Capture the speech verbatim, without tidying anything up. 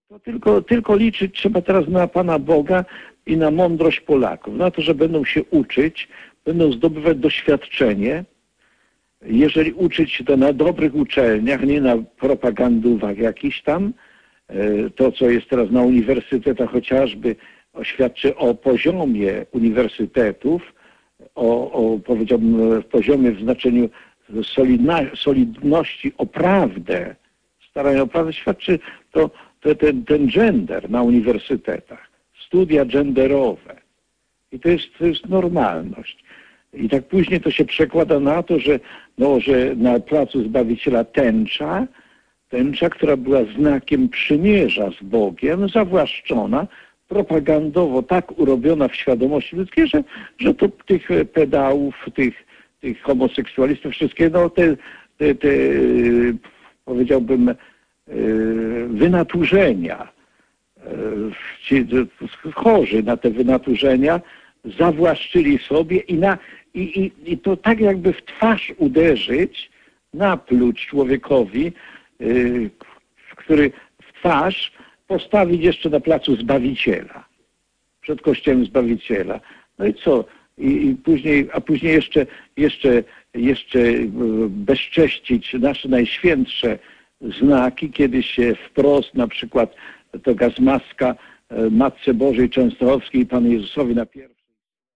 To tylko, tylko liczyć trzeba teraz na Pana Boga i na mądrość Polaków. Na to, że będą się uczyć, będą zdobywać doświadczenie. Jeżeli uczyć to na dobrych uczelniach, nie na propagandówach jakichś tam, to co jest teraz na uniwersytetach chociażby świadczy o poziomie uniwersytetów, o, o powiedziałbym poziomie w znaczeniu solidna, solidności o prawdę, starania o prawdę świadczy to, to ten, ten gender na uniwersytetach, studia genderowe. I to jest, to jest normalność. I tak później to się przekłada na to, że, no, że na placu Zbawiciela tęcza, tęcza, która była znakiem przymierza z Bogiem, zawłaszczona, propagandowo tak urobiona w świadomości ludzkiej, że, że to tych pedałów, tych, tych homoseksualistów, wszystkie, no te, te, te powiedziałbym, wynaturzenia, ci chorzy na te wynaturzenia, zawłaszczyli sobie i, na, i, i, i to tak jakby w twarz uderzyć, napluć człowiekowi, który w twarz postawić jeszcze na placu Zbawiciela, przed kościołem Zbawiciela. No i co? I, i później, a później jeszcze, jeszcze, jeszcze bezcześcić nasze najświętsze znaki, kiedy się wprost na przykład to gazmaska Matce Bożej Częstochowskiej i Panu Jezusowi na pierwszy